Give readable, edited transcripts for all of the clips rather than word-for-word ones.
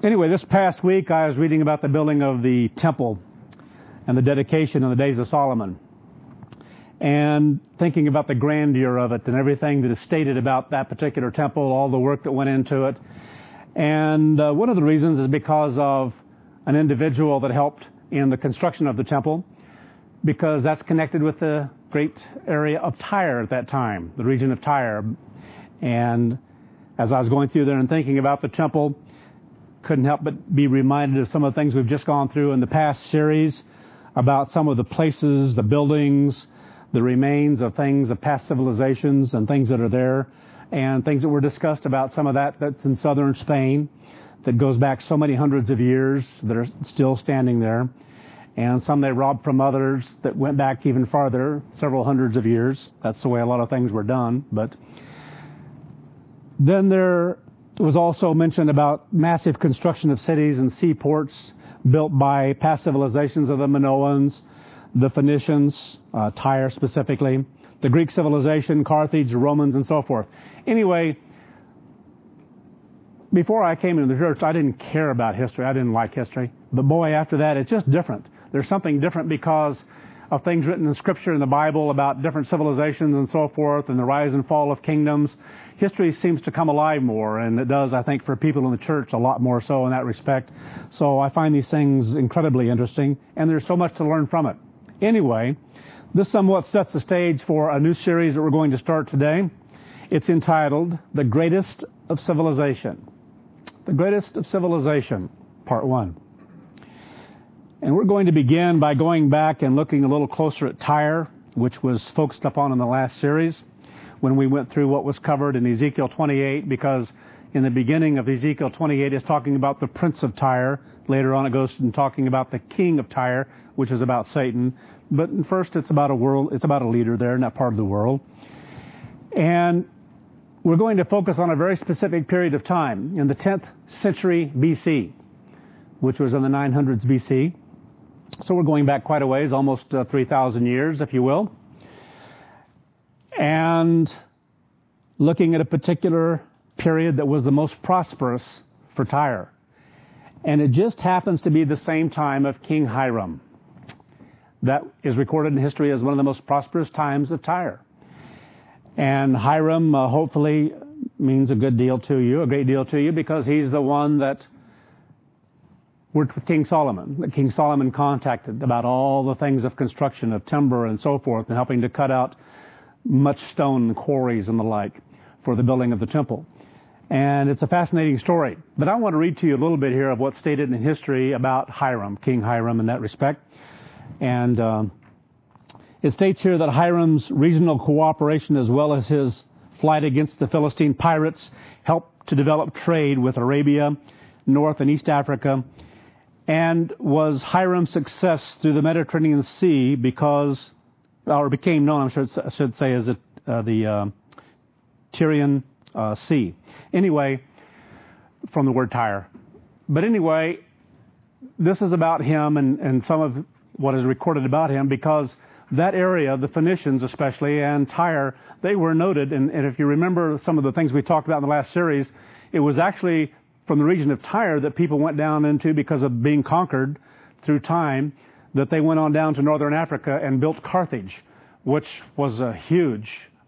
Anyway, this past week I was reading about the building of the temple and the dedication in the days of Solomon, and thinking about the grandeur of it and everything that is stated about that particular temple, all the work that went into it. And one of the reasons is because of an individual that helped in the construction of the temple, because that's connected with the great area of Tyre at that time, the region of Tyre. And as I was going through there and thinking about the temple, couldn't help but be reminded of some of the things we've just gone through in the past series about some of the places, the buildings, the remains of things of past civilizations and things that are there, and things that were discussed about some of that's in southern Spain that goes back so many hundreds of years that are still standing there, and some they robbed from others that went back even farther, several hundreds of years. That's the way a lot of things were done. But then there was also mentioned about massive construction of cities and seaports built by past civilizations of the Minoans, the Phoenicians, Tyre specifically, the Greek civilization, Carthage, the Romans, and so forth. Anyway, before I came into the church, I didn't care about history. I didn't like history. But boy, after that, it's just different. There's something different because of things written in Scripture in the Bible about different civilizations and so forth, and the rise and fall of kingdoms. History seems to come alive more, and it does, I think, for people in the church a lot more so in that respect. So I find these things incredibly interesting, and there's so much to learn from it. Anyway, this somewhat sets the stage for a new series that we're going to start today. It's entitled The Greatest of Civilization. The Greatest of Civilization, Part 1. And we're going to begin by going back and looking a little closer at Tyre, which was focused upon in the last series, when we went through what was covered in Ezekiel 28, because in the beginning of Ezekiel 28 it's talking about the prince of Tyre. Later on it goes to talking about the king of Tyre, which is about Satan. But first it's about a world, it's about a leader there in that part of the world. And we're going to focus on a very specific period of time in the 10th century BC, which was in the 900s BC. So we're going back quite a ways, almost 3,000 years, if you will. And looking at a particular period that was the most prosperous for Tyre. And it just happens to be the same time of King Hiram. That is recorded in history as one of the most prosperous times of Tyre. And Hiram hopefully means a great deal to you, because he's the one that worked with King Solomon, that King Solomon contacted about all the things of construction, of timber and so forth, and helping to cut out much stone quarries and the like for the building of the temple. And it's a fascinating story. But I want to read to you a little bit here of what's stated in history about Hiram, King Hiram in that respect. And it states here that Hiram's regional cooperation, as well as his flight against the Philistine pirates, helped to develop trade with Arabia, North and East Africa, and was Hiram's success through the Mediterranean Sea because, or became known, I should say, as the Tyrian Sea. Anyway, from the word Tyre. But anyway, this is about him and some of what is recorded about him, because that area, the Phoenicians especially, and Tyre, they were noted, and if you remember some of the things we talked about in the last series, it was actually from the region of Tyre that people went down into, because of being conquered through time, that they went on down to northern Africa and built Carthage, which was a huge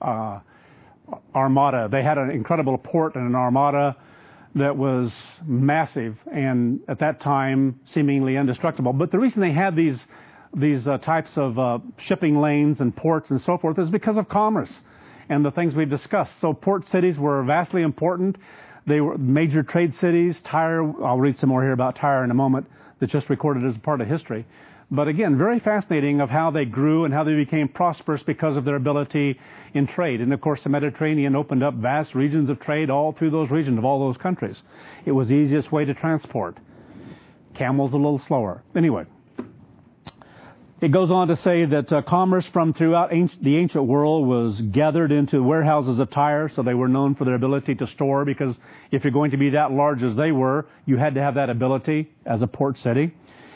armada. They had an incredible port and an armada that was massive, and at that time seemingly indestructible. But the reason they had these types of shipping lanes and ports and so forth is because of commerce and the things we've discussed. So port cities were vastly important. They were major trade cities. Tyre, I'll read some more here about Tyre in a moment, that's just recorded as a part of history. But again, very fascinating of how they grew and how they became prosperous because of their ability in trade. And of course, the Mediterranean opened up vast regions of trade all through those regions of all those countries. It was the easiest way to transport. Camels a little slower. Anyway, it goes on to say that commerce from throughout the ancient world was gathered into warehouses of Tyre, so they were known for their ability to store, because if you're going to be that large as they were, you had to have that ability as a port city.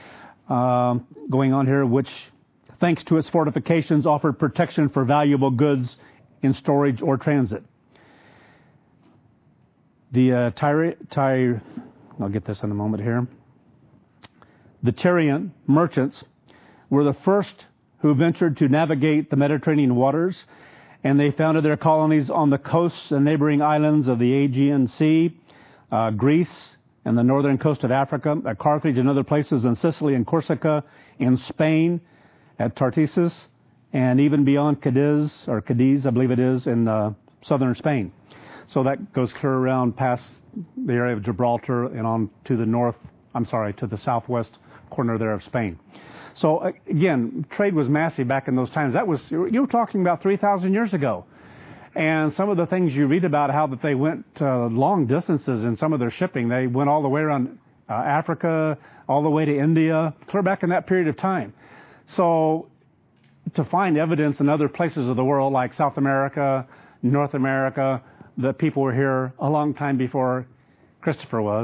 Going on here, which, thanks to its fortifications, offered protection for valuable goods in storage or transit. The I'll get this in a moment here. The Tyrian merchants were the first who ventured to navigate the Mediterranean waters, and they founded their colonies on the coasts and neighboring islands of the Aegean Sea, Greece, and the northern coast of Africa, at Carthage and other places in Sicily and Corsica, in Spain, at Tartessus, and even beyond Cadiz, I believe it is, in southern Spain. So that goes clear around past the area of Gibraltar and on to the southwest corner there of Spain. So again, trade was massive back in those times. You were talking about 3,000 years ago. And some of the things you read about how that they went long distances in some of their shipping. They went all the way around Africa, all the way to India, clear back in that period of time. So to find evidence in other places of the world like South America, North America, that people were here a long time before Christopher was,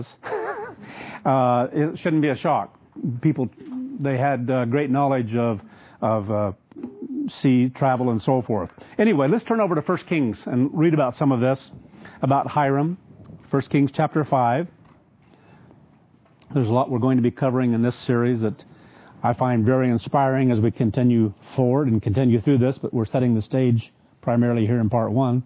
it shouldn't be a shock. People, they had great knowledge of sea travel and so forth. Anyway, let's turn over to 1 Kings and read about some of this, about Hiram. 1 Kings chapter 5. There's a lot we're going to be covering in this series that I find very inspiring as we continue forward and continue through this, but we're setting the stage primarily here in part 1.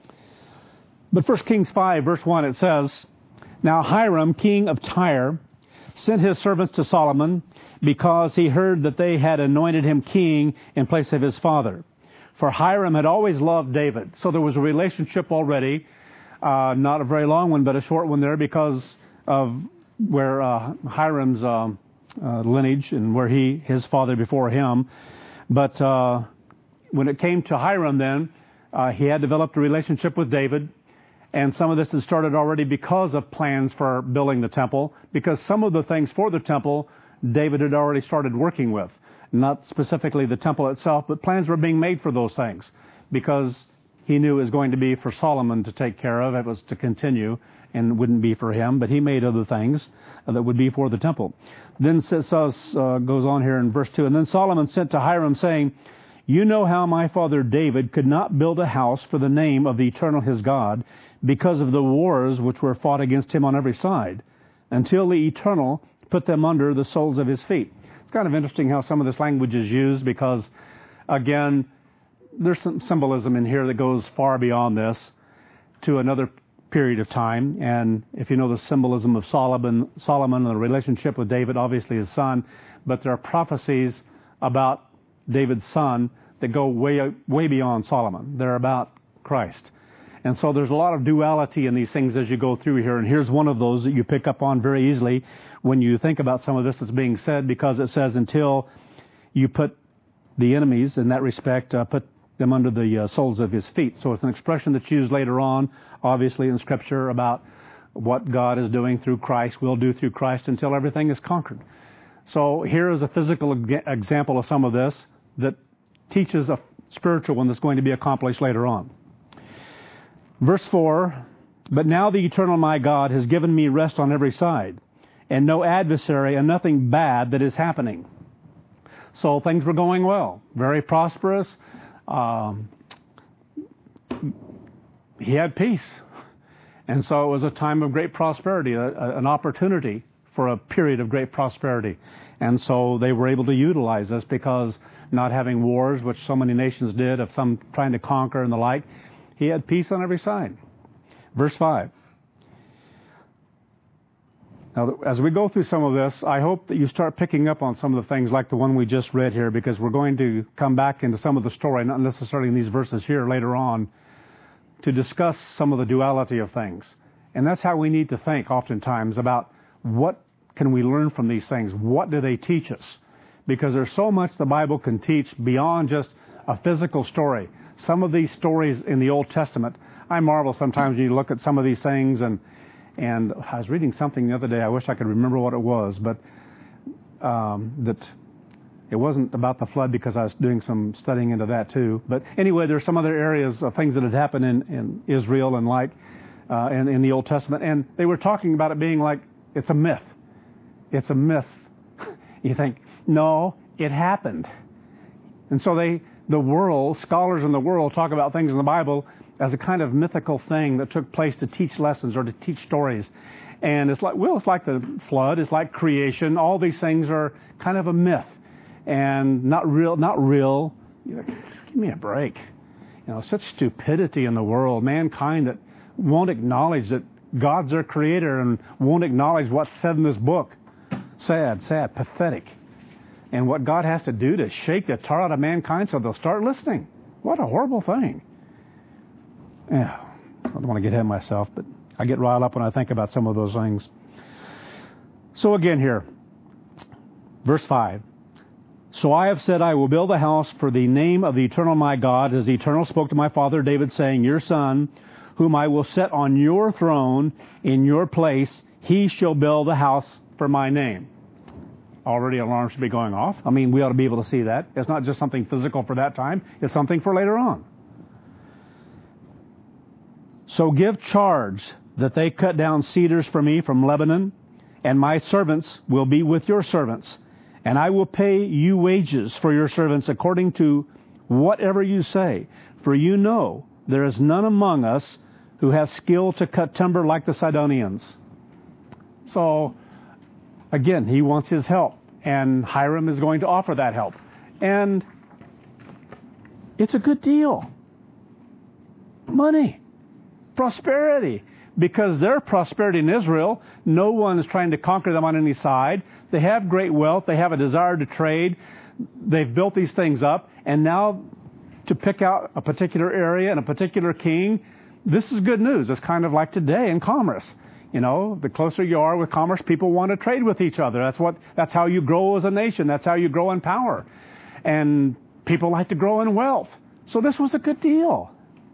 But 1 Kings 5, verse 1, it says, Now Hiram, king of Tyre, sent his servants to Solomon because he heard that they had anointed him king in place of his father. For Hiram had always loved David. So there was a relationship already, not a very long one, but a short one there because of where Hiram's lineage and where his father before him. But when it came to Hiram then, he had developed a relationship with David. And some of this had started already because of plans for building the temple, because some of the things for the temple David had already started working with. Not specifically the temple itself, but plans were being made for those things because he knew it was going to be for Solomon to take care of. It was to continue and wouldn't be for him, but he made other things that would be for the temple. Then it goes on here in verse 2, And then Solomon sent to Hiram saying, You know how my father David could not build a house for the name of the eternal his God, because of the wars which were fought against him on every side, until the Eternal put them under the soles of his feet. It's kind of interesting how some of this language is used because, again, there's some symbolism in here that goes far beyond this to another period of time. And if you know the symbolism of Solomon and the relationship with David, obviously his son, but there are prophecies about David's son that go way beyond Solomon. They're about Christ. And so there's a lot of duality in these things as you go through here. And here's one of those that you pick up on very easily when you think about some of this that's being said, because it says until you put the enemies, in that respect, put them under the soles of his feet. So it's an expression that's used later on, obviously in Scripture, about what God is doing through Christ, will do through Christ until everything is conquered. So here is a physical example of some of this that teaches a spiritual one that's going to be accomplished later on. Verse 4, But now the eternal my God has given me rest on every side, and no adversary and nothing bad that is happening. So things were going well, very prosperous. He had peace. And so it was a time of great prosperity, an opportunity for a period of great prosperity. And so they were able to utilize this because not having wars, which so many nations did, of some trying to conquer and the like, he had peace on every side. Verse 5. Now, as we go through some of this, I hope that you start picking up on some of the things like the one we just read here, because we're going to come back into some of the story, not necessarily in these verses here later on, to discuss some of the duality of things. And that's how we need to think oftentimes about what can we learn from these things? What do they teach us? Because there's so much the Bible can teach beyond just a physical story. Some of these stories in the Old Testament, I marvel sometimes when you look at some of these things, and I was reading something the other day, I wish I could remember what it was, but that it wasn't about the flood because I was doing some studying into that too. But anyway, there are some other areas of things that had happened in Israel and and in the Old Testament, and they were talking about it being like it's a myth. It's a myth. You think, no, it happened. And so scholars in the world talk about things in the Bible as a kind of mythical thing that took place to teach lessons or to teach stories. And it's like the flood. It's like creation. All these things are kind of a myth and not real. Give me a break. Such stupidity in the world. Mankind that won't acknowledge that God's their creator and won't acknowledge what's said in this book. Sad, pathetic. And what God has to do to shake the tar out of mankind so they'll start listening. What a horrible thing. Yeah, I don't want to get ahead of myself, but I get riled up when I think about some of those things. So again here, verse 5. So I have said, I will build a house for the name of the eternal my God, as the eternal spoke to my father David, saying, your son, whom I will set on your throne in your place, he shall build a house for my name. Already alarms should be going off. I mean, we ought to be able to see that. It's not just something physical for that time. It's something for later on. So give charge that they cut down cedars for me from Lebanon, and my servants will be with your servants. And I will pay you wages for your servants according to whatever you say. For you know there is none among us who has skill to cut timber like the Sidonians. So, again, he wants his help. And Hiram is going to offer that help. And it's a good deal. Money. Prosperity. Because their prosperity in Israel, no one is trying to conquer them on any side. They have great wealth. They have a desire to trade. They've built these things up. And now to pick out a particular area and a particular king, this is good news. It's kind of like today in commerce. The closer you are with commerce, people want to trade with each other. That's how you grow as a nation. That's how you grow in power. And people like to grow in wealth. So this was a good deal.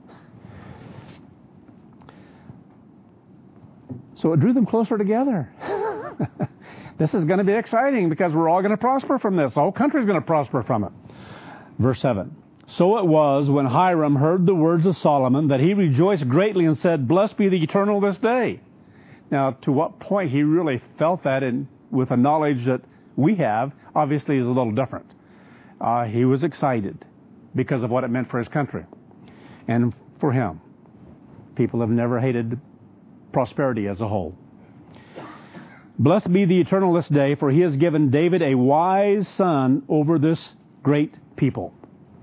So it drew them closer together. This is going to be exciting because we're all going to prosper from this. The whole country is going to prosper from it. Verse 7. So it was when Hiram heard the words of Solomon that he rejoiced greatly and said, blessed be the Eternal this day. Now, to what point he really felt that with a knowledge that we have, obviously is a little different. He was excited because of what it meant for his country. And for him, people have never hated prosperity as a whole. Blessed be the Eternal this day, for he has given David a wise son over this great people.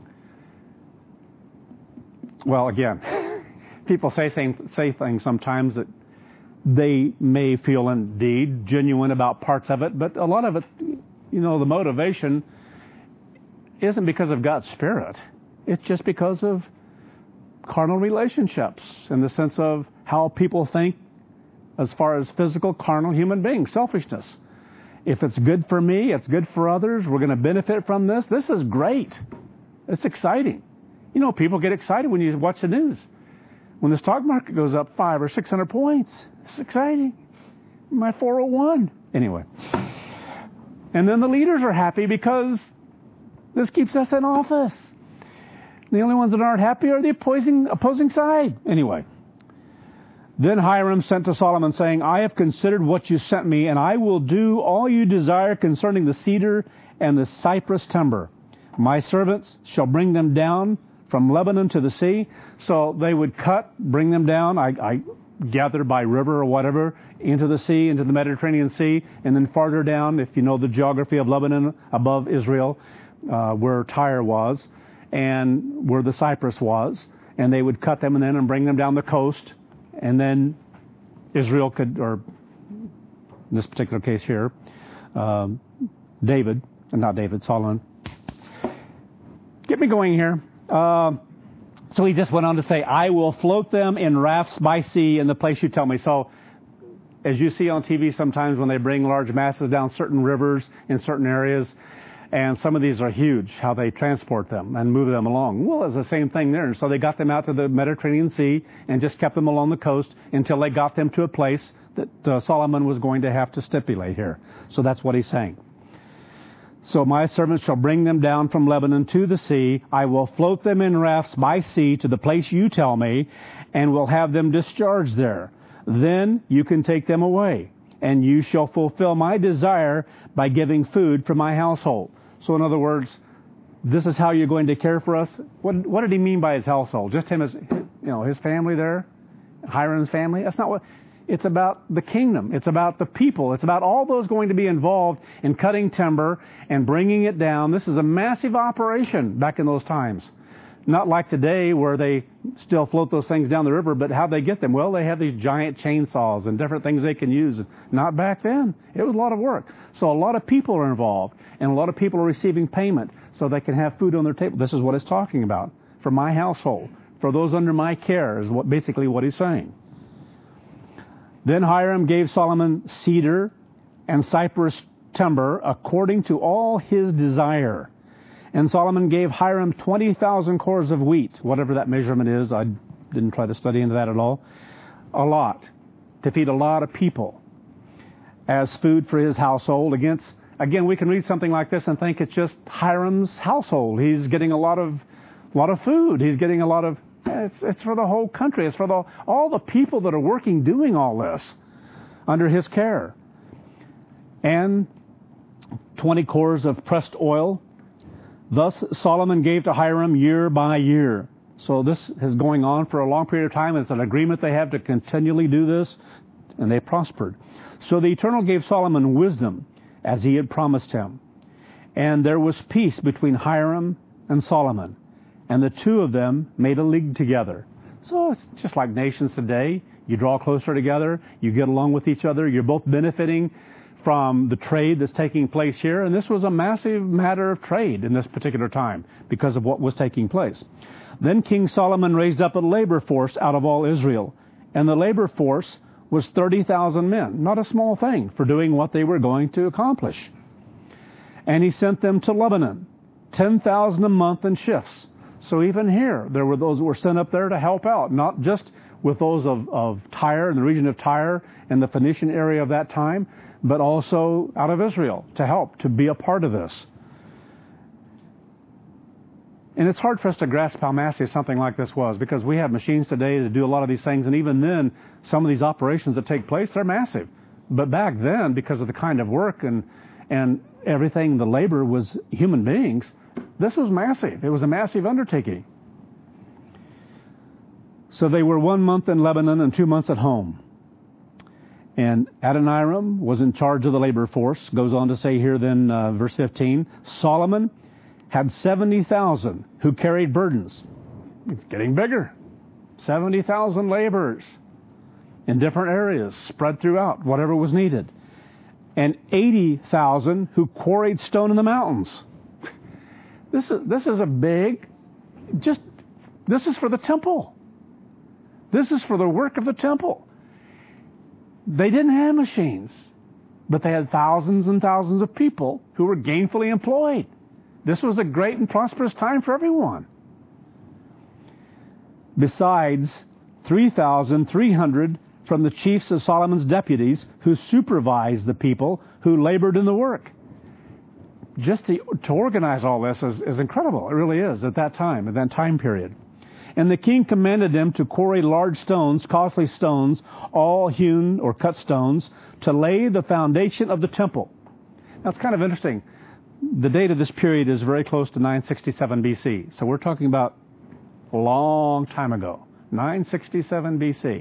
Well, again, people say things sometimes that they may feel indeed genuine about parts of it, but a lot of it, the motivation isn't because of God's Spirit. It's just because of carnal relationships in the sense of how people think as far as physical, carnal human beings, selfishness. If it's good for me, it's good for others, we're going to benefit from this. This is great. It's exciting. People get excited when you watch the news. When the stock market goes up 500 or 600 points, it's exciting. My 401. Anyway. And then the leaders are happy because this keeps us in office. The only ones that aren't happy are the opposing side. Anyway. Then Hiram sent to Solomon, saying, I have considered what you sent me, and I will do all you desire concerning the cedar and the cypress timber. My servants shall bring them down from Lebanon to the sea. So they would bring them down, I gather by river or whatever, into the sea, into the Mediterranean Sea, and then farther down, if you know the geography of Lebanon, above Israel, where Tyre was, and where the cypress was. And they would cut them and bring them down the coast. And then Israel could, or in this particular case here, Solomon. Get me going here. So he just went on to say, I will float them in rafts by sea in the place you tell me. So as you see on TV sometimes when they bring large masses down certain rivers in certain areas, and some of these are huge, how they transport them and move them along. Well, it's the same thing there. And so they got them out to the Mediterranean Sea and just kept them along the coast until they got them to a place that Solomon was going to have to stipulate here. So that's what he's saying. So my servants shall bring them down from Lebanon to the sea. I will float them in rafts by sea to the place you tell me, and will have them discharged there. Then you can take them away, and you shall fulfill my desire by giving food for my household. So in other words, this is how you're going to care for us. What did he mean by his household? Just him as, his family there? Hiram's family? That's not what... It's about the kingdom. It's about the people. It's about all those going to be involved in cutting timber and bringing it down. This is a massive operation back in those times. Not like today where they still float those things down the river, but how they get them? Well, they have these giant chainsaws and different things they can use. Not back then. It was a lot of work. So a lot of people are involved, and a lot of people are receiving payment so they can have food on their table. This is what it's talking about. For my household, for those under my care is basically what he's saying. Then Hiram gave Solomon cedar and cypress timber according to all his desire. And Solomon gave Hiram 20,000 cores of wheat, whatever that measurement is. I didn't try to study into that at all. A lot. To feed a lot of people as food for his household. Again, we can read something like this and think it's just Hiram's household. He's getting a lot of food. He's getting a lot of... It's for the whole country. It's for all the people that are working doing all this under his care. And 20 cores of pressed oil. Thus Solomon gave to Hiram year by year. So this is going on for a long period of time. It's an agreement they have to continually do this, and they prospered. So the Eternal gave Solomon wisdom, as he had promised him. And there was peace between Hiram and Solomon. And the two of them made a league together. So it's just like nations today. You draw closer together. You get along with each other. You're both benefiting from the trade that's taking place here. And this was a massive matter of trade in this particular time because of what was taking place. Then King Solomon raised up a labor force out of all Israel. And the labor force was 30,000 men. Not a small thing for doing what they were going to accomplish. And he sent them to Lebanon, 10,000 a month in shifts. So even here, there were those who were sent up there to help out, not just with those of Tyre, in the region of Tyre and the Phoenician area of that time, but also out of Israel to help, to be a part of this. And it's hard for us to grasp how massive something like this was, because we have machines today to do a lot of these things, and even then, some of these operations that take place, they're massive. But back then, because of the kind of work and everything, the labor was human beings, this was massive. It was a massive undertaking. So they were 1 month in Lebanon and 2 months at home. And Adoniram was in charge of the labor force. Goes on to say here then, verse 15, Solomon had 70,000 who carried burdens. It's getting bigger. 70,000 laborers in different areas, spread throughout, whatever was needed. And 80,000 who quarried stone in the mountains. This is a big, this is for the temple. This is for the work of the temple. They didn't have machines, but they had thousands and thousands of people who were gainfully employed. This was a great and prosperous time for everyone. Besides, 3,300 from the chiefs of Solomon's deputies who supervised the people who labored in the work. Just to organize all this is incredible. It really is at that time period. And the king commanded them to quarry large stones, costly stones, all hewn or cut stones, to lay the foundation of the temple. That's kind of interesting. The date of this period is very close to 967 BC. So we're talking about a long time ago. 967 BC.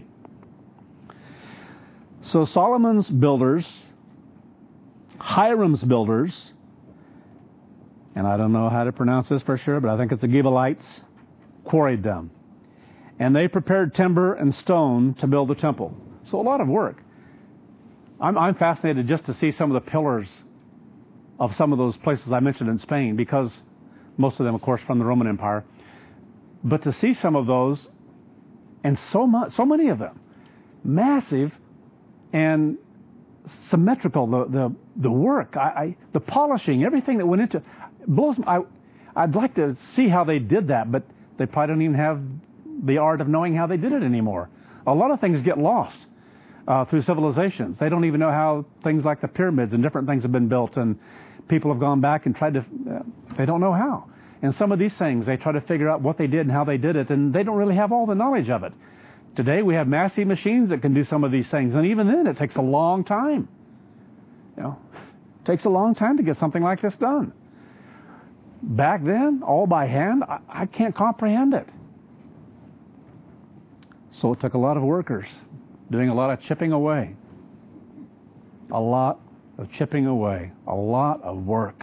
So Solomon's builders, Hiram's builders, and I don't know how to pronounce this for sure, but I think it's the Gibeonites, quarried them. And they prepared timber and stone to build the temple. So a lot of work. I'm fascinated just to see some of the pillars of some of those places I mentioned in Spain, because most of them, of course, from the Roman Empire. But to see some of those, and so many of them, massive and symmetrical, the work, the polishing, everything that went into, blows. I'd like to see how they did that, but they probably don't even have the art of knowing how they did it anymore. A lot of things get lost through civilizations. They don't even know how things like the pyramids and different things have been built, and people have gone back and tried to, they don't know how. And some of these things, they try to figure out what they did and how they did it, and they don't really have all the knowledge of it. Today we have massive machines that can do some of these things, and even then it takes a long time. It takes a long time to get something like this done. Back then, all by hand, I can't comprehend it. So it took a lot of workers. doing a lot of chipping away. A lot of chipping away. A lot of work.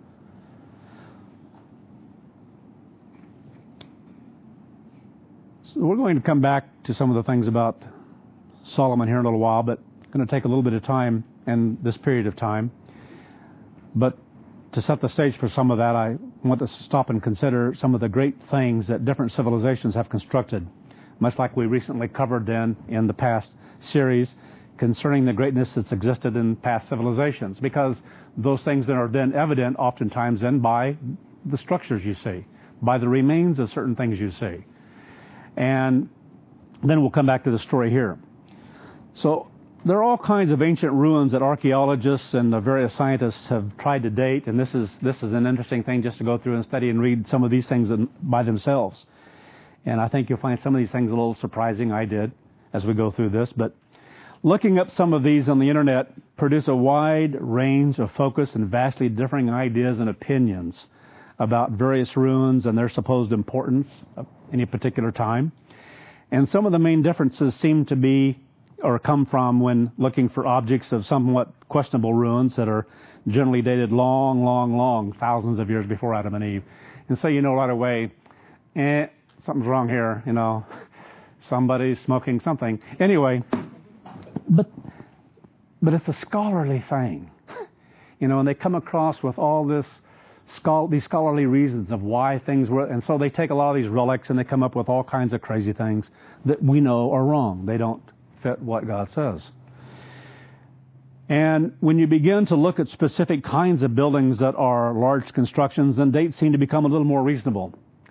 So we're going to come back to some of the things about Solomon here in a little while, but it's going to take a little bit of time in this period of time. But to set the stage for some of that, I want to stop and consider some of the great things that different civilizations have constructed, much like we recently covered then in the past series concerning the greatness that's existed in past civilizations, because those things that are then evident oftentimes then by the structures you see, by the remains of certain things you see. And then we'll come back to the story here. So there are all kinds of ancient ruins that archaeologists and the various scientists have tried to date, and this is an interesting thing just to go through and study and read some of these things by themselves. And I think you'll find some of these things a little surprising. I did as we go through this, but looking up some of these on the internet produce a wide range of focus and vastly differing ideas and opinions about various ruins and their supposed importance at any particular time. And some of the main differences seem to be or come from when looking for objects of somewhat questionable ruins that are generally dated long, thousands of years before Adam and Eve. And so you know right away, something's wrong here, somebody's smoking something. Anyway, but it's a scholarly thing, and they come across with all these scholarly reasons of why things were, and so they take a lot of these relics and they come up with all kinds of crazy things that we know are wrong. They don't fit what God says. And when you begin to look at specific kinds of buildings that are large constructions, then dates seem to become a little more reasonable.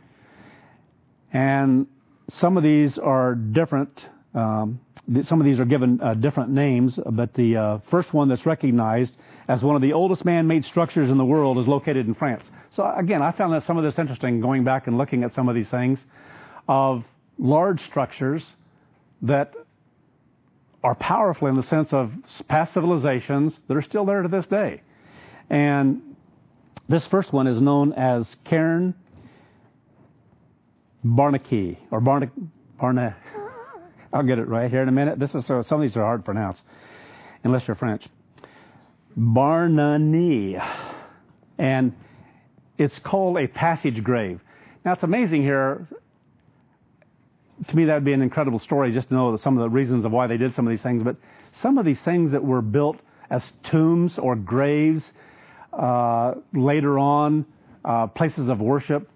And some of these are different. Some of these are given different names, but the first one that's recognized as one of the oldest man-made structures in the world is located in France. So again, I found that some of this interesting, going back and looking at some of these things, of large structures that are powerful in the sense of past civilizations that are still there to this day. And this first one is known as Cairn Barnacki, or Barna. I'll get it right here in a minute. Some of these are hard to pronounce, unless you're French. Barnani. And it's called a passage grave. Now, it's amazing here. To me, that would be an incredible story just to know some of the reasons of why they did some of these things. But some of these things that were built as tombs or graves later on, places of worship,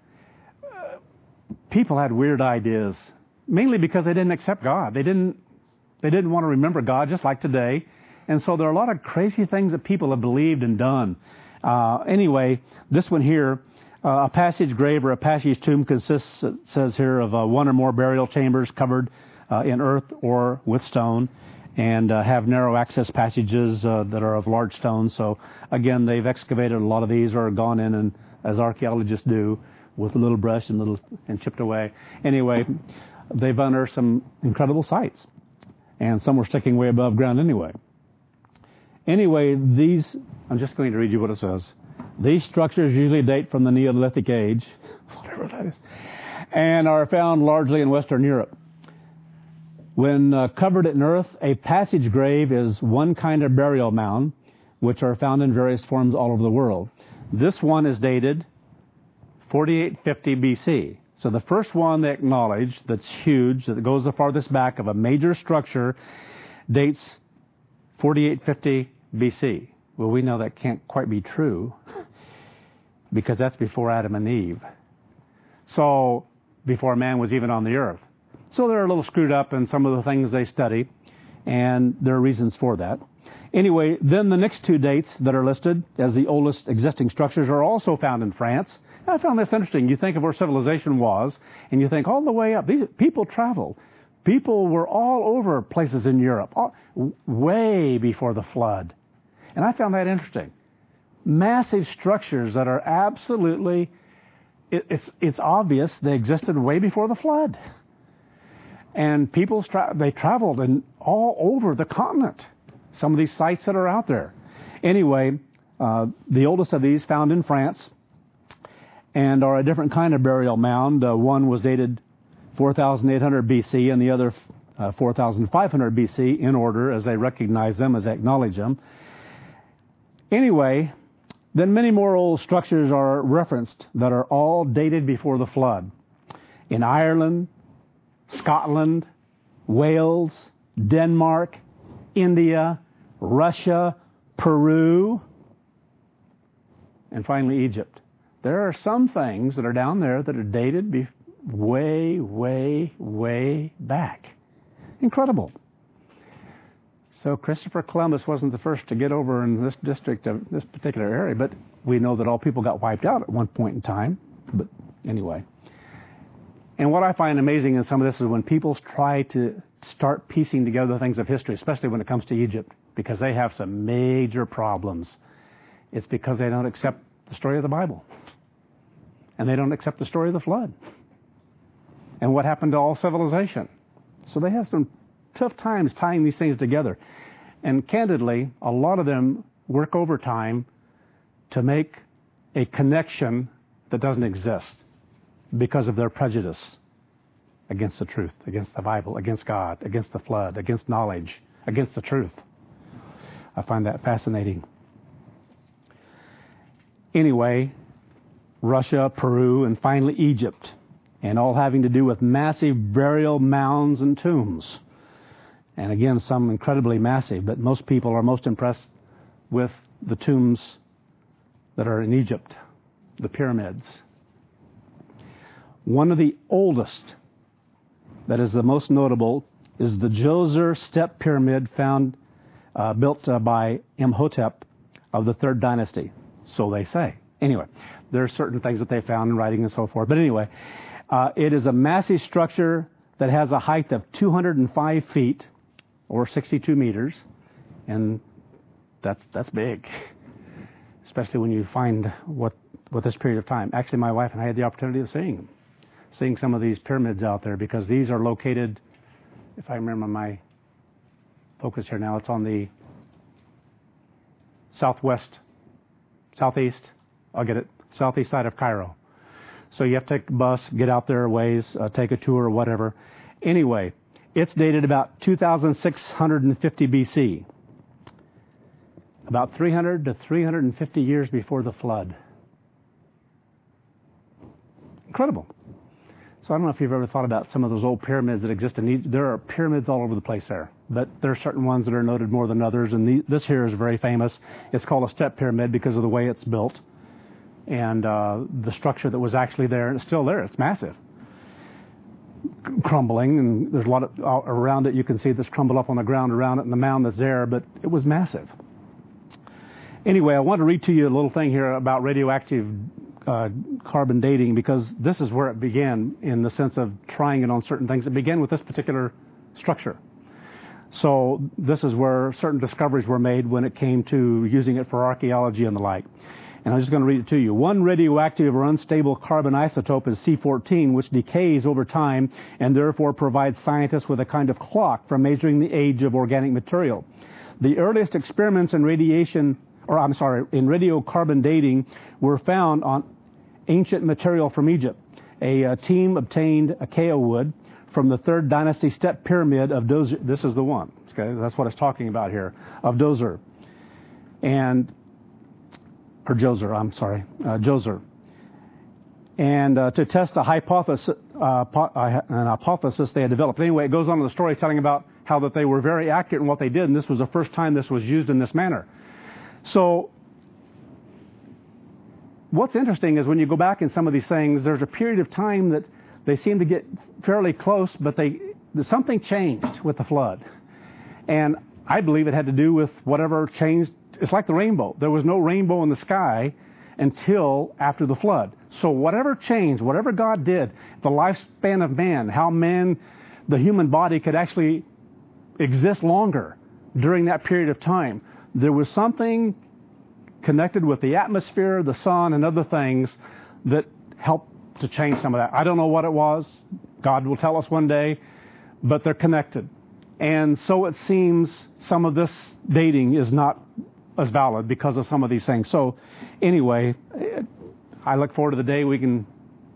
people had weird ideas. Mainly because they didn't accept God. They didn't want to remember God, just like today. And so there are a lot of crazy things that people have believed and done. Anyway, this one here, a passage grave or a passage tomb consists, it says here, of one or more burial chambers covered in earth or with stone, and have narrow access passages that are of large stones. So again, they've excavated a lot of these, or gone in and, as archaeologists do, with a little brush and chipped away. Anyway, they've unearthed some incredible sites, and some were sticking way above ground anyway. Anyway, I'm just going to read you what it says. These structures usually date from the Neolithic age, whatever that is, and are found largely in Western Europe. When covered in earth, a passage grave is one kind of burial mound, which are found in various forms all over the world. This one is dated 4850 BC. So the first one they acknowledge that's huge, that goes the farthest back of a major structure, dates 4850 BC. Well, we know that can't quite be true because that's before Adam and Eve. So before man was even on the earth. So they're a little screwed up in some of the things they study, and there are reasons for that. Anyway, then the next two dates that are listed as the oldest existing structures are also found in France. I found this interesting. You think of where civilization was, and you think all the way up. These people traveled. People were all over places in Europe, way before the flood. And I found that interesting. Massive structures that are absolutely, it's obvious they existed way before the flood. And people, they traveled all over the continent. Some of these sites that are out there. Anyway, the oldest of these found in France, and are a different kind of burial mound. One was dated 4,800 BC, and the other 4,500 BC in order as they recognize them, as they acknowledge them. Anyway, then many more old structures are referenced that are all dated before the flood. In Ireland, Scotland, Wales, Denmark, India, Russia, Peru, and finally Egypt. There are some things that are down there that are dated way, way, way back. Incredible. So Christopher Columbus wasn't the first to get over in this district of this particular area, but we know that all people got wiped out at one point in time. But anyway. And what I find amazing in some of this is when people try to start piecing together things of history, especially when it comes to Egypt, because they have some major problems. It's because they don't accept the story of the Bible. And they don't accept the story of the flood. And what happened to all civilization. So they have some tough times tying these things together. And candidly, a lot of them work overtime to make a connection that doesn't exist because of their prejudice against the truth, against the Bible, against God, against the flood, against knowledge, against the truth. I find that fascinating. Anyway, Russia, Peru, and finally Egypt, and all having to do with massive burial mounds and tombs. And again, some incredibly massive, but most people are most impressed with the tombs that are in Egypt, the pyramids. One of the oldest, that is the most notable, is the Djoser Step Pyramid built by Imhotep of the 3rd dynasty. So they say. Anyway, there are certain things that they found in writing and so forth. But anyway, it is a massive structure that has a height of 205 feet or 62 meters. And that's big, especially when you find what this period of time. Actually, my wife and I had the opportunity of seeing some of these pyramids out there, because these are located, if I remember my focus here now, it's on the southeast side of Cairo. So you have to take a bus, get out there a ways, take a tour or whatever. Anyway, it's dated about 2650 BC. About 300 to 350 years before the flood. Incredible. So I don't know if you've ever thought about some of those old pyramids that exist in Egypt. There are pyramids all over the place there. But there are certain ones that are noted more than others. And this here is very famous. It's called a step pyramid because of the way it's built. And the structure that was actually there. And it's still there. It's massive. Crumbling. And there's a lot of around it. You can see this crumble up on the ground around it and the mound that's there. But it was massive. Anyway, I want to read to you a little thing here about radioactive carbon dating, because this is where it began in the sense of trying it on certain things. It began with this particular structure. So this is where certain discoveries were made when it came to using it for archaeology and the like. And I'm just going to read it to you. One radioactive or unstable carbon isotope is C14, which decays over time and therefore provides scientists with a kind of clock for measuring the age of organic material. The earliest experiments in radiocarbon dating were found on ancient material from Egypt. A team obtained acacia wood from the 3rd dynasty step pyramid of Djoser. This is the one. Okay, that's what it's talking about here, of Djoser. Djoser. And to test a hypothesis, they had developed. Anyway, it goes on in the story telling about how that they were very accurate in what they did, and this was the first time this was used in this manner. So what's interesting is when you go back in some of these things, there's a period of time that they seem to get fairly close, but something changed with the flood. And I believe it had to do with whatever changed. It's like the rainbow. There was no rainbow in the sky until after the flood. So whatever changed, whatever God did, the lifespan of man, how the human body could actually exist longer during that period of time, there was something connected with the atmosphere, the sun, and other things that helped to change some of that. I don't know what it was. God will tell us one day, but they're connected. And so it seems some of this dating is not as valid because of some of these things. So anyway, I look forward to the day we can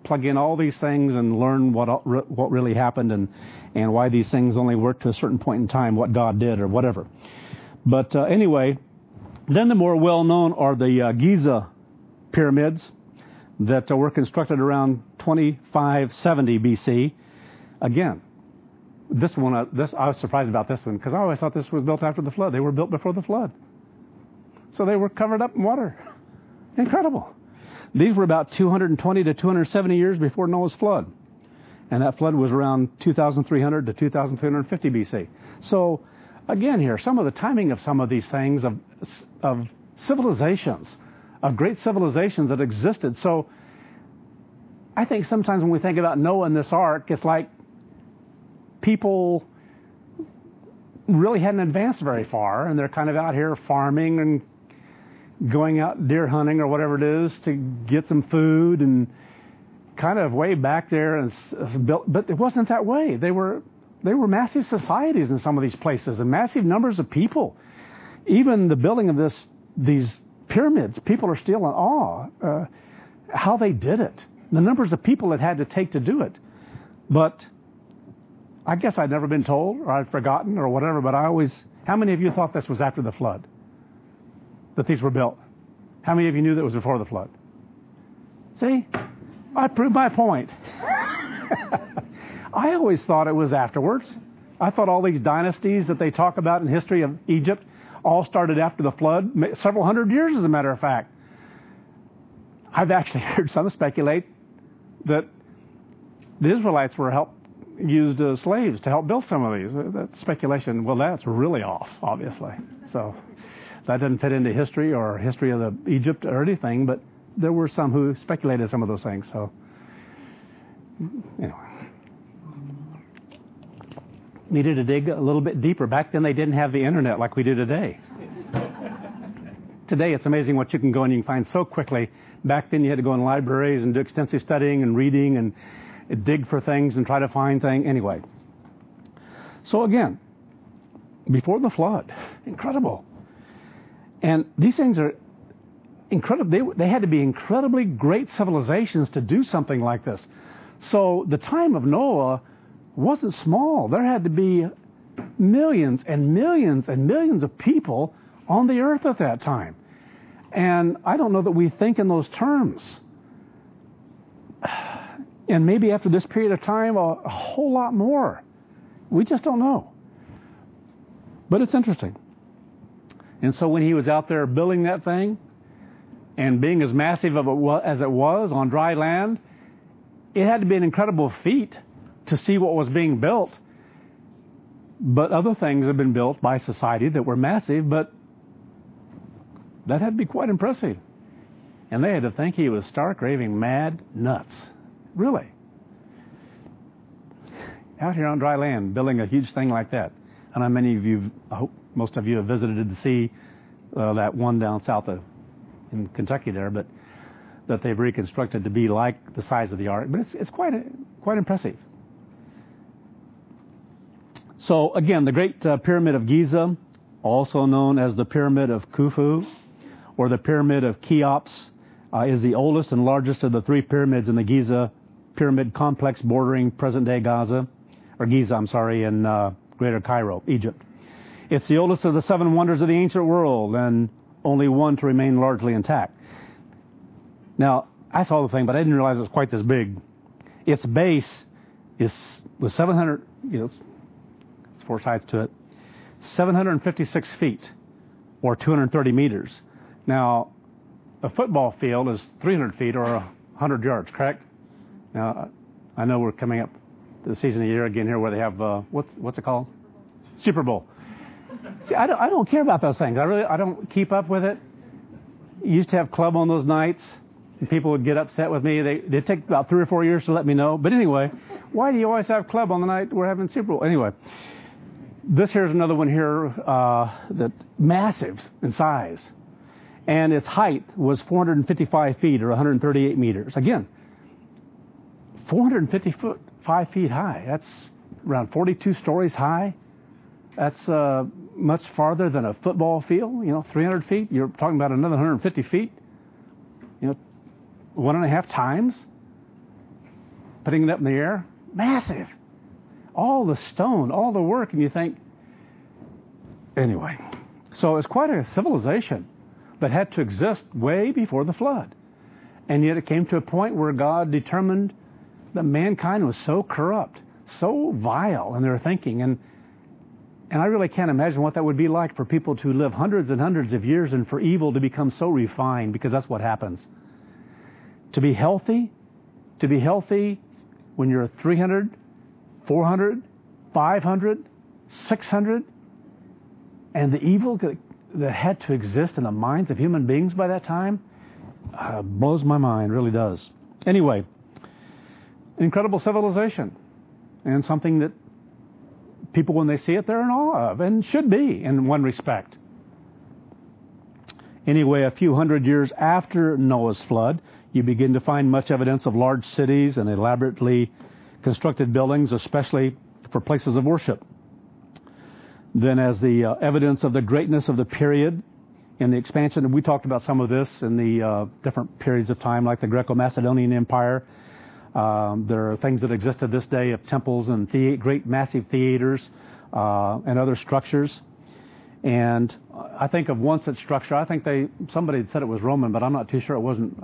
plug in all these things and learn what really happened and why these things only worked to a certain point in time, what God did or whatever. But anyway, then the more well-known are the Giza pyramids that were constructed around 2570 BC. Again, I was surprised about this one because I always thought this was built after the flood. They were built before the flood. So they were covered up in water. Incredible. These were about 220 to 270 years before Noah's flood. And that flood was around 2300 to 2350 BC. So again here, some of the timing of some of these things of civilizations, of great civilizations that existed. So I think sometimes when we think about Noah and this ark, it's like people really hadn't advanced very far, and they're kind of out here farming and going out deer hunting or whatever it is to get some food, and kind of way back there and built. But it wasn't that way. They were massive societies in some of these places and massive numbers of people. Even the building of these pyramids, people are still in awe how they did it. The numbers of people it had to take to do it. But I guess I'd never been told, or I'd forgotten, or whatever, but how many of you thought this was after the flood? That these were built? How many of you knew that it was before the flood? See? I proved my point. I always thought it was afterwards. I thought all these dynasties that they talk about in history of Egypt all started after the flood, several hundred years as a matter of fact. I've actually heard some speculate that the Israelites used slaves to help build some of these. That speculation, well, that's really off, obviously. So that doesn't fit into history or history of Egypt or anything, but there were some who speculated some of those things. So anyway, needed to dig a little bit deeper. Back then they didn't have the internet like we do today. Today it's amazing what you can go and you can find so quickly. Back then you had to go in libraries and do extensive studying and reading and dig for things and try to find things. Anyway, so again, before the flood, incredible. And these things are incredible. They had to be incredibly great civilizations to do something like this. So the time of Noah wasn't small. There had to be millions and millions and millions of people on the earth at that time. And I don't know that we think in those terms. And maybe after this period of time, a whole lot more. We just don't know. But it's interesting. And so when he was out there building that thing, and being as massive as it was on dry land, it had to be an incredible feat to see what was being built. But other things have been built by society that were massive, but that had to be quite impressive. And they had to think he was stark, raving, mad, nuts. Really. Out here on dry land, building a huge thing like that. And how many of you, I hope most of you have visited to see that one down south in Kentucky there, but that they've reconstructed to be like the size of the ark. But it's quite impressive. So again, the Great Pyramid of Giza, also known as the Pyramid of Khufu, or the Pyramid of Cheops, is the oldest and largest of the three pyramids in the Giza pyramid complex bordering present-day Giza in Greater Cairo, Egypt. It's the oldest of the seven wonders of the ancient world, and only one to remain largely intact. Now, I saw the thing, but I didn't realize it was quite this big. Its base was 700, it's four sides to it, 756 feet, or 230 meters. Now, a football field is 300 feet or 100 yards, correct? Now, I know we're coming up to the season of the year again here where they have, what's it called? Super Bowl. See, I don't care about those things. I don't keep up with it. Used to have club on those nights, and people would get upset with me. They'd take about 3 or 4 years to let me know. But anyway, why do you always have club on the night we're having Super Bowl? Anyway, this here's another one here that massive in size. And its height was 455 feet or 138 meters. Again, 455 feet high. That's around 42 stories high. That's much farther than a football field, 300 feet. You're talking about another 150 feet, 1.5 times. putting it up in the air. Massive. All the stone, all the work, and you think, anyway. So it's quite a civilization that had to exist way before the flood. And yet it came to a point where God determined that mankind was so corrupt, so vile in their thinking. And I really can't imagine what that would be like for people to live hundreds and hundreds of years and for evil to become so refined, because that's what happens. To be healthy when you're 300, 400, 500, 600, and the evil that had to exist in the minds of human beings by that time blows my mind, really does. Anyway, incredible civilization, and something that people, when they see it, they're in awe of, and should be in one respect. Anyway, a few hundred years after Noah's flood, you begin to find much evidence of large cities and elaborately constructed buildings, especially for places of worship. Then, as the evidence of the greatness of the period in the expansion, and we talked about some of this in the different periods of time, like the Greco-Macedonian Empire. There are things that existed this day of temples and great massive theaters and other structures. And I think of one such structure. I think somebody said it was Roman, but I'm not too sure it wasn't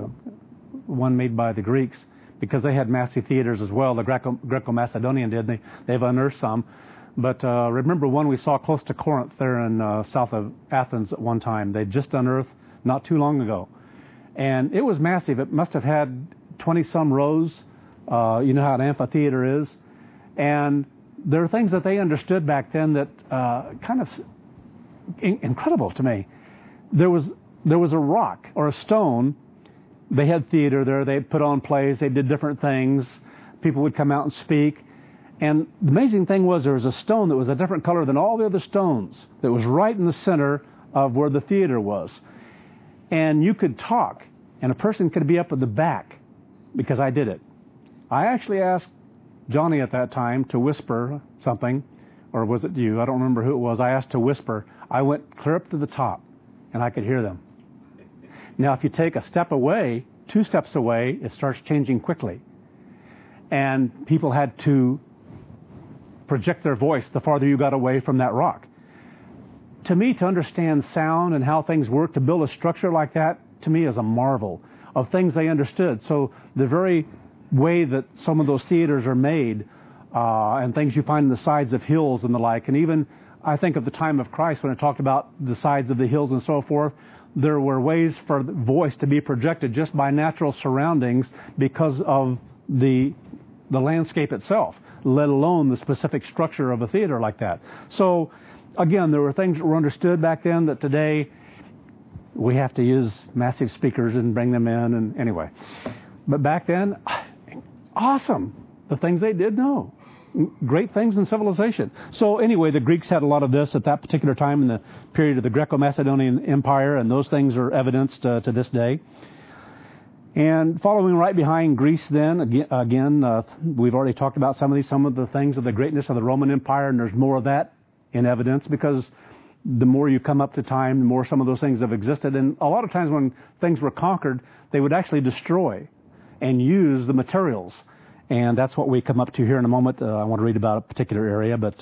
one made by the Greeks, because they had massive theaters as well. The Greco-Macedonian did. They've unearthed some. But remember one we saw close to Corinth there in south of Athens at one time. They'd just unearthed not too long ago. And it was massive. It must have had 20-some rows. You know how an amphitheater is. And there are things that they understood back then that kind of incredible to me. There was a rock or a stone. They had theater there. They put on plays. They did different things. People would come out and speak. And the amazing thing was there was a stone that was a different color than all the other stones that was right in the center of where the theater was. And you could talk, and a person could be up at the back, because I did it. I actually asked Johnny at that time to whisper something, or was it you? I don't remember who it was. I asked to whisper. I went clear up to the top, and I could hear them. Now, if you take a step away, 2 steps away, it starts changing quickly. And people had to project their voice the farther you got away from that rock. To me, to understand sound and how things work, to build a structure like that, to me is a marvel of things they understood. So the very way that some of those theaters are made and things you find in the sides of hills and the like, and even I think of the time of Christ when it talked about the sides of the hills and so forth, there were ways for the voice to be projected just by natural surroundings because of the landscape itself, let alone the specific structure of a theater like that. So, again, there were things that were understood back then that today we have to use massive speakers and bring them in, and anyway. But back then, awesome, the things they did know. Great things in civilization. So anyway, the Greeks had a lot of this at that particular time in the period of the Greco-Macedonian Empire, and those things are evidenced to this day. And following right behind Greece then, again, we've already talked about some of the things of the greatness of the Roman Empire, and there's more of that in evidence, because the more you come up to time, the more some of those things have existed. And a lot of times when things were conquered, they would actually destroy and use the materials. And that's what we come up to here in a moment. I want to read about a particular area, but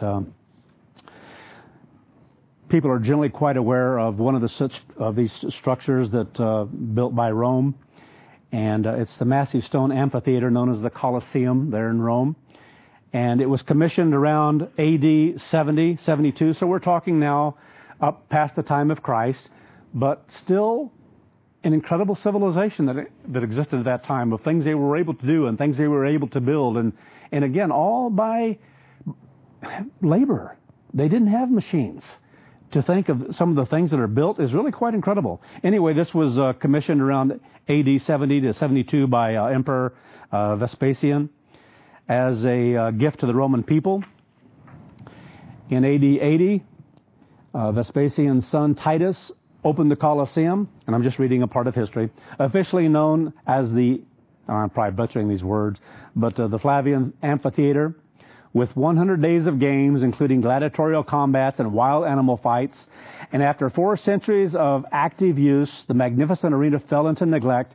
people are generally quite aware of one of these structures that built by Rome. And it's the massive stone amphitheater known as the Colosseum there in Rome. And it was commissioned around AD 70, 72. So we're talking now up past the time of Christ, but still an incredible civilization that existed at that time, of things they were able to do and things they were able to build. And again, all by labor. They didn't have machines. To think of some of the things that are built is really quite incredible. Anyway, this was commissioned around AD 70 to 72 by Emperor Vespasian as a gift to the Roman people. In AD 80, Vespasian's son Titus opened the Colosseum, and I'm just reading a part of history, officially known as I'm probably butchering these words, but the Flavian Amphitheater, with 100 days of games, including gladiatorial combats and wild animal fights. And after 4 centuries of active use, the magnificent arena fell into neglect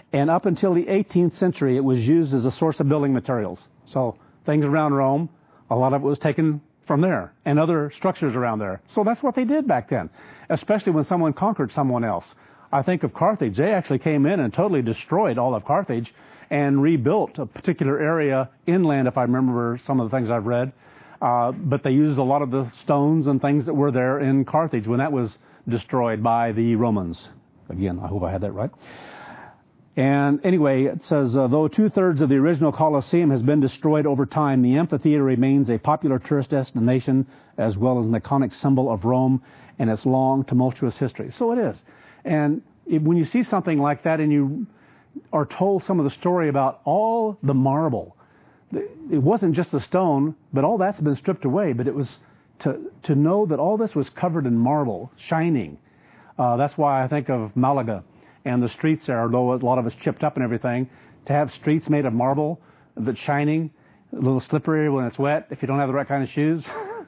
And up until the 18th century, it was used as a source of building materials. So things around Rome, a lot of it was taken from there and other structures around there. So that's what they did back then, especially when someone conquered someone else. I think of Carthage. They actually came in and totally destroyed all of Carthage and rebuilt a particular area inland, if I remember some of the things I've read. But they used a lot of the stones and things that were there in Carthage when that was destroyed by the Romans. Again, I hope I had that right. And anyway, it says, though 2/3 of the original Colosseum has been destroyed over time, the amphitheater remains a popular tourist destination as well as an iconic symbol of Rome and its long, tumultuous history. So it is. And when you see something like that and you are told some of the story about all the marble, it wasn't just the stone, but all that's been stripped away. But it was to know that all this was covered in marble, shining. That's why I think of Malaga and the streets there, although a lot of it's chipped up and everything, to have streets made of marble that's shining, a little slippery when it's wet if you don't have the right kind of shoes.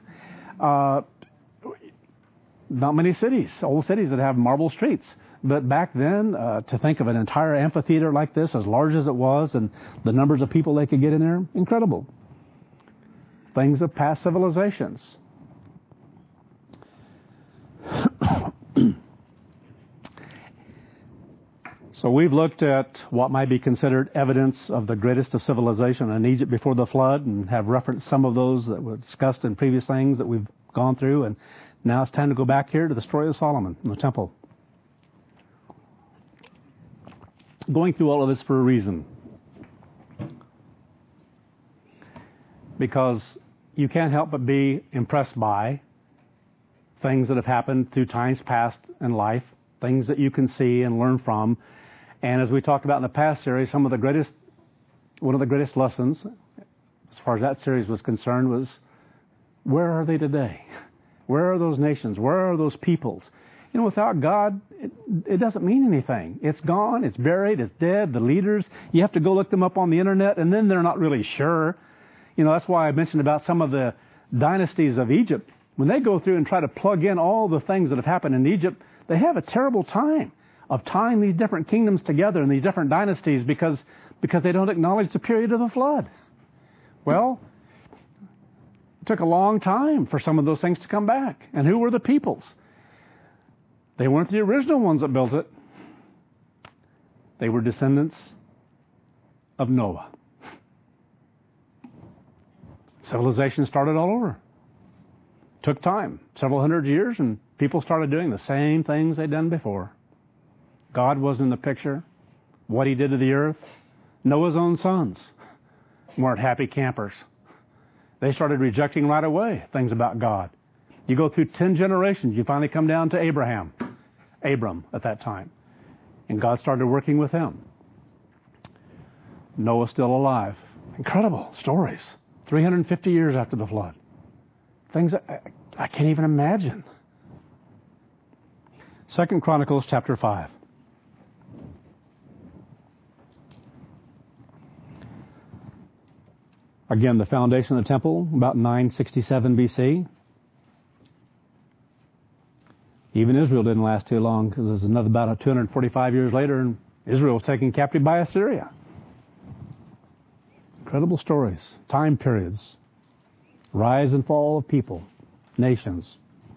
Not many cities, old cities that have marble streets. But back then, to think of an entire amphitheater like this, as large as it was, and the numbers of people they could get in there, incredible. Things of past civilizations. So we've looked at what might be considered evidence of the greatest of civilization in Egypt before the flood, and have referenced some of those that were discussed in previous things that we've gone through. And now it's time to go back here to the story of Solomon and the temple. Going through all of this for a reason. Because you can't help but be impressed by things that have happened through times past in life, things that you can see and learn from. And as we talked about in the past series, one of the greatest lessons, as far as that series was concerned, was where are they today? Where are those nations? Where are those peoples? You know, without God, it doesn't mean anything. It's gone, it's buried, it's dead. The leaders, you have to go look them up on the internet, and then they're not really sure. You know, that's why I mentioned about some of the dynasties of Egypt. When they go through and try to plug in all the things that have happened in Egypt, they have a terrible time of tying these different kingdoms together and these different dynasties because they don't acknowledge the period of the flood. Well, it took a long time for some of those things to come back. And who were the peoples? They weren't the original ones that built it. They were descendants of Noah. Civilization started all over. Took time, several hundred years, and people started doing the same things they'd done before. God wasn't in the picture. What he did to the earth. Noah's own sons weren't happy campers. They started rejecting right away things about God. You go through 10 generations, you finally come down to Abram at that time. And God started working with him. Noah's still alive. Incredible stories. 350 years after the flood. Things I can't even imagine. 2 Chronicles chapter 5. Again, the foundation of the temple, about 967 BC. Even Israel didn't last too long, because there's another about 245 years later, and Israel was taken captive by Assyria. Incredible stories, time periods, rise and fall of people, nations.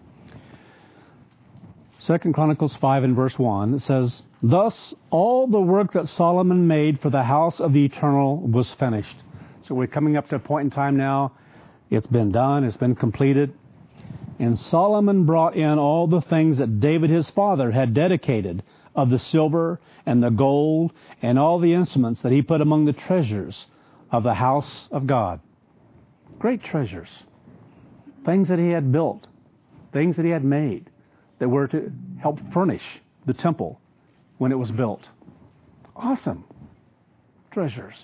2 Chronicles 5 and verse 1, it says, "Thus all the work that Solomon made for the house of the Eternal was finished." So we're coming up to a point in time now. It's been done. It's been completed. And Solomon brought in all the things that David his father had dedicated of the silver and the gold and all the instruments that he put among the treasures of the house of God. Great treasures. Things that he had built. Things that he had made that were to help furnish the temple when it was built. Awesome treasures.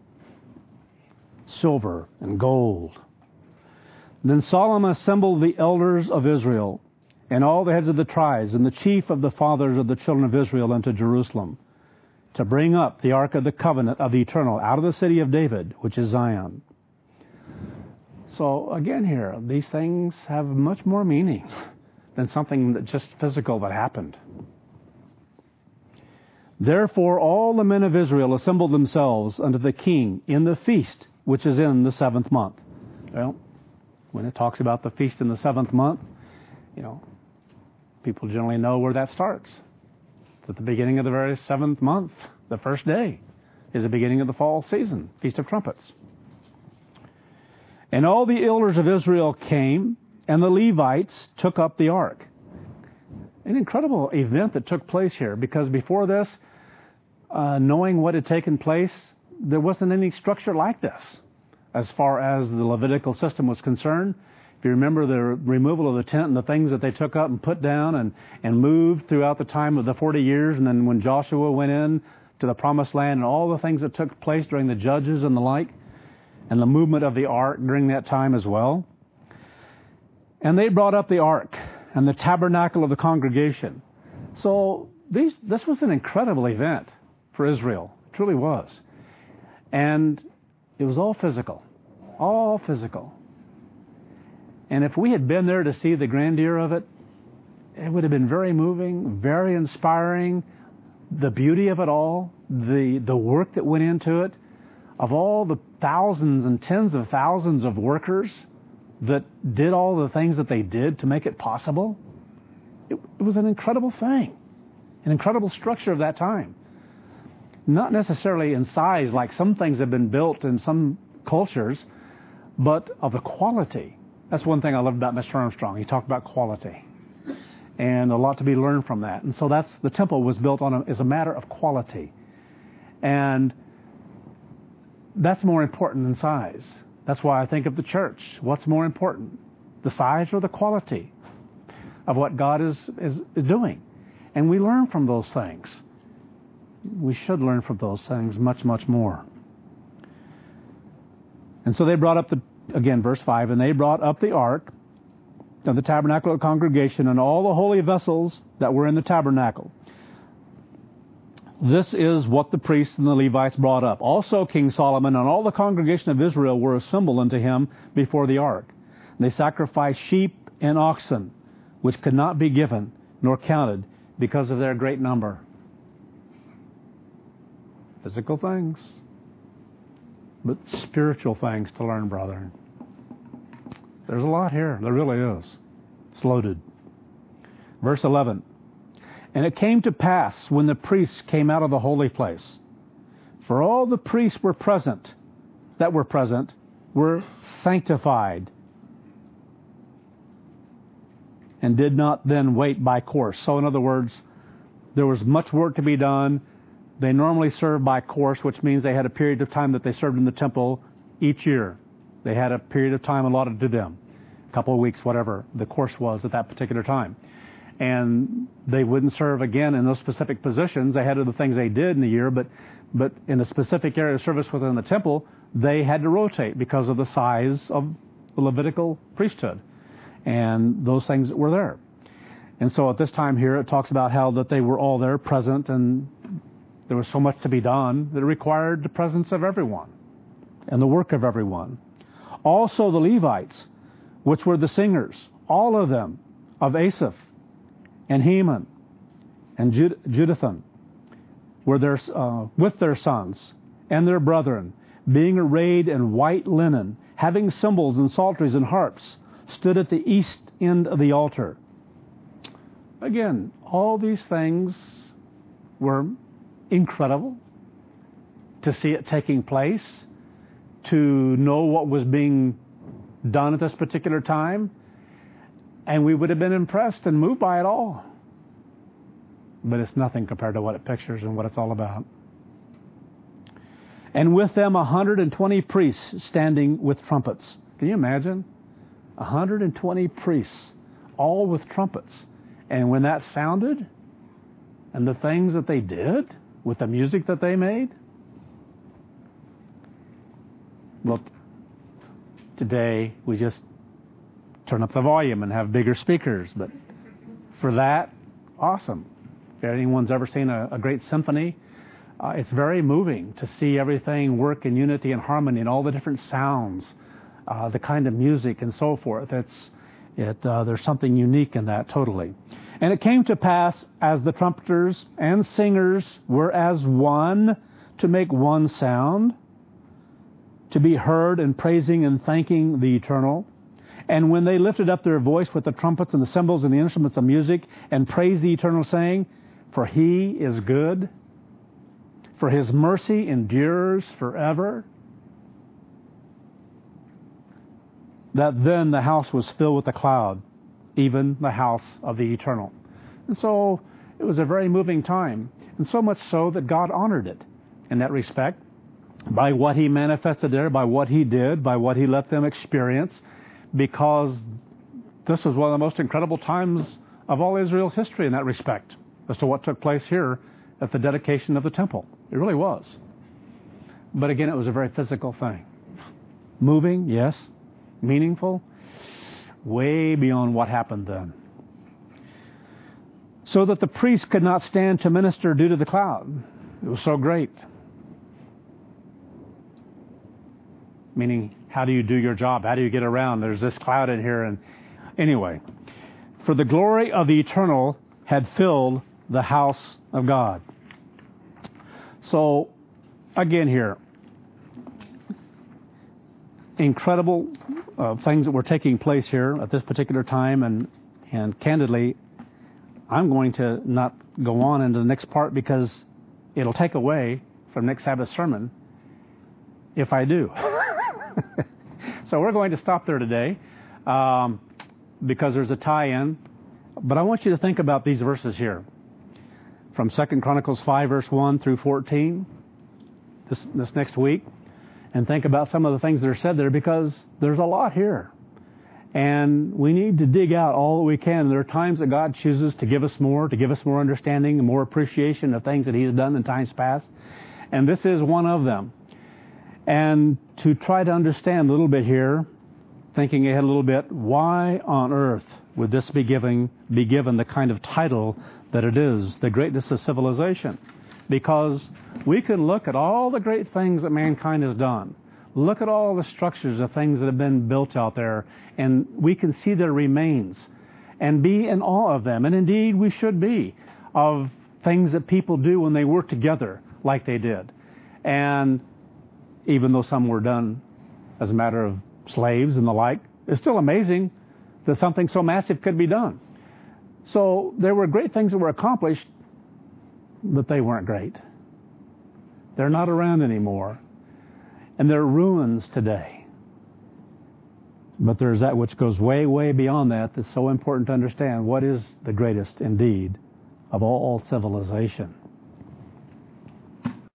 Silver and gold. Then Solomon assembled the elders of Israel and all the heads of the tribes and the chief of the fathers of the children of Israel into Jerusalem to bring up the ark of the covenant of the Eternal out of the city of David, which is Zion. So again here, these things have much more meaning than something that just physical that happened. Therefore all the men of Israel assembled themselves unto the king in the feast which is in the 7th month. Well, when it talks about the feast in the 7th month, people generally know where that starts. It's at the beginning of the very 7th month. The first day is the beginning of the fall season, Feast of Trumpets. And all the elders of Israel came, and the Levites took up the ark. An incredible event that took place here, because before this, knowing what had taken place, there wasn't any structure like this as far as the Levitical system was concerned. If you remember the removal of the tent and the things that they took up and put down and moved throughout the time of the 40 years, and then when Joshua went in to the Promised Land and all the things that took place during the Judges and the like, and the movement of the ark during that time as well. And they brought up the ark and the tabernacle of the congregation. So this was an incredible event for Israel. It truly was. And it was all physical. All physical. And if we had been there to see the grandeur of it, it would have been very moving, very inspiring. The beauty of it all, the work that went into it, of all the thousands and tens of thousands of workers that did all the things that they did to make it possible. It was an incredible thing, an incredible structure of that time. Not necessarily in size like some things have been built in some cultures, but of the quality. That's one thing I loved about Mr. Armstrong. He talked about quality, and a lot to be learned from that. And so the temple was built as a matter of quality, and that's more important than size. That's why I think of the church. What's more important, the size or the quality of what God is doing? And we learn from those things. We should learn from those things much, much more. And so they brought up verse 5, and they brought up the ark of the tabernacle of the congregation and all the holy vessels that were in the tabernacle. This is what the priests and the Levites brought up. Also King Solomon and all the congregation of Israel were assembled unto him before the ark. They sacrificed sheep and oxen, which could not be given nor counted because of their great number. Physical things, but spiritual things to learn, brethren. There's a lot here. There really is. It's loaded. Verse 11. And it came to pass when the priests came out of the holy place, for all the priests were present, were sanctified, and did not then wait by course. So in other words, there was much work to be done. They normally served by course, which means they had a period of time that they served in the temple each year. They had a period of time allotted to them, a couple of weeks, whatever the course was at that particular time. And they wouldn't serve again in those specific positions. They had other things they did in the year, but in a specific area of service within the temple, they had to rotate because of the size of the Levitical priesthood and those things that were there. And so at this time here, it talks about how that they were all there present, and there was so much to be done that it required the presence of everyone and the work of everyone. Also the Levites, which were the singers, all of them, of Asaph and Heman and Jeduthun, were there with their sons and their brethren, being arrayed in white linen, having cymbals and psalteries and harps, stood at the east end of the altar. Again, all these things were incredible to see it taking place, to know what was being done at this particular time, and we would have been impressed and moved by it all. But it's nothing compared to what it pictures and what it's all about. And with them 120 priests standing with trumpets. Can you imagine? 120 priests, all with trumpets. And when that sounded, and the things that they did, with the music that they made, well, today we just turn up the volume and have bigger speakers. But for that, awesome. If anyone's ever seen a great symphony, it's very moving to see everything work in unity and harmony and all the different sounds, the kind of music and so forth. There's something unique in that totally. And it came to pass, as the trumpeters and singers were as one, to make one sound, to be heard in praising and thanking the Eternal. And when they lifted up their voice with the trumpets and the cymbals and the instruments of music, and praised the Eternal, saying, For He is good, for His mercy endures forever, that then the house was filled with a cloud, even the house of the Eternal. And so it was a very moving time, and so much so that God honored it in that respect, by what He manifested there, by what He did, by what He let them experience, because this was one of the most incredible times of all Israel's history in that respect, as to what took place here at the dedication of the temple. It really was. But again, it was a very physical thing. Moving, yes. Meaningful, way beyond what happened then. So that the priest could not stand to minister due to the cloud. It was so great. Meaning, how do you do your job? How do you get around? There's this cloud in here. And anyway, for the glory of the Eternal had filled the house of God. So, again here, incredible things that were taking place here at this particular time, and candidly, I'm going to not go on into the next part because it'll take away from next Sabbath sermon if I do. So we're going to stop there today because there's a tie-in, but I want you to think about these verses here from 2 Chronicles 5 verse 1 through 14 this next week. And think about some of the things that are said there, because there's a lot here. And we need to dig out all that we can. There are times that God chooses to give us more understanding, and more appreciation of things that He's done in times past. And this is one of them. And to try to understand a little bit here, thinking ahead a little bit, why on earth would this be given the kind of title that it is, the greatness of civilization? Because we can look at all the great things that mankind has done. Look at all the structures of things that have been built out there, and we can see their remains and be in awe of them. And indeed, we should be, of things that people do when they work together like they did. And even though some were done as a matter of slaves and the like, it's still amazing that something so massive could be done. So there were great things that were accomplished, but they weren't great. They're not around anymore. And they're ruins today. But there's that which goes way, way beyond that that's so important to understand. What is the greatest, indeed, of all civilization?